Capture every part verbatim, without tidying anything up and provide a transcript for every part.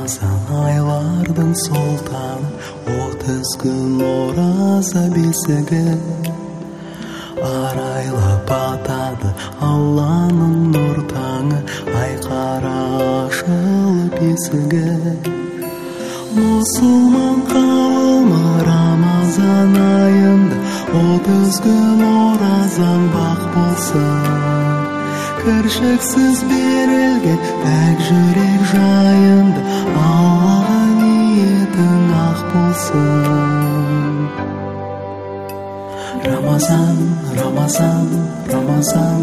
Рамазан айлардың сұлтаны, отыз күн ораза бесігі, арайлап атады Алланың нұр таңы, айқара ашылып есігі. Мұсылман қауымы Рамазан айында, отыз күн оразаң бақ болсын. Кіршіксіз берілген пәк жүрек жайында, Аллаға ниетің ақ болсын. Рамазан, Рамазан, Рамазан.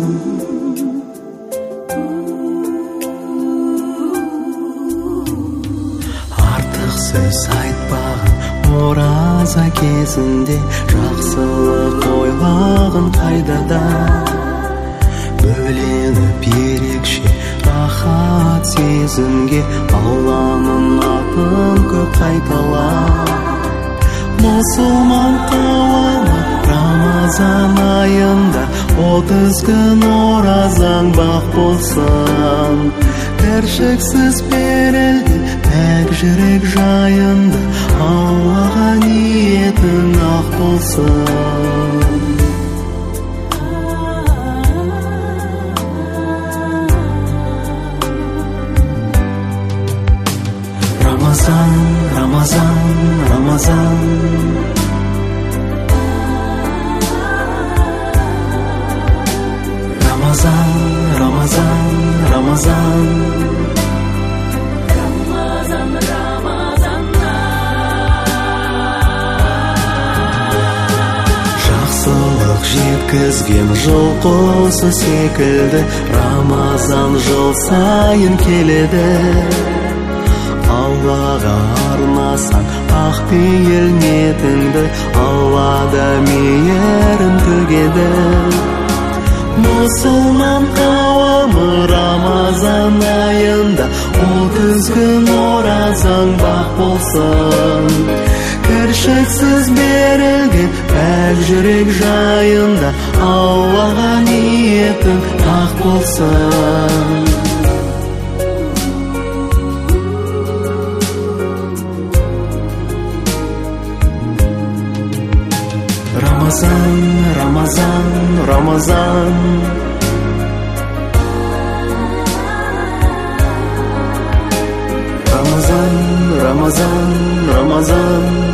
Артық сөз айтпағын ораза кезінде, жақсылық ойлағын қайдада. Бөленіп ерекше рахат сезімге, Алланың атын көп қайтала. Мұсылман қауымы Рамазан айында, отыз күн оразаң бақ болсын. Кіршіксіз берілген пәк жүрек жайында, Аллаға ниетің ақ болсын. Рамазан, Рамазан, Рамазан. Рамазан, Рамазан, Рамазан. Рамазан, Рамазан. Жақсылық жеткізген жол қосы секілді, Рамазан жыл сайын келеді. Аллаға арнасаң ақ пейіл ниетіңді, Аллада мейірім төгеді. Мұсылман қауымы Рамазан айында, отыз күн оразаң бақ болсын. Кіршіксіз берілген пәк жүрек жайында, Аллаға ниетің ақ болсын. Рамазан, Рамазан, Рамазан. Рамазан, Рамазан, Рамазан.